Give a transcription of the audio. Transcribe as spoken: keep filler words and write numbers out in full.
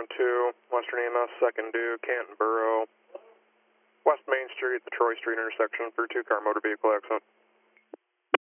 Department two, Western E M S, second due, Canton Borough, West Main Street, the Troy Street intersection for two-car motor vehicle accident.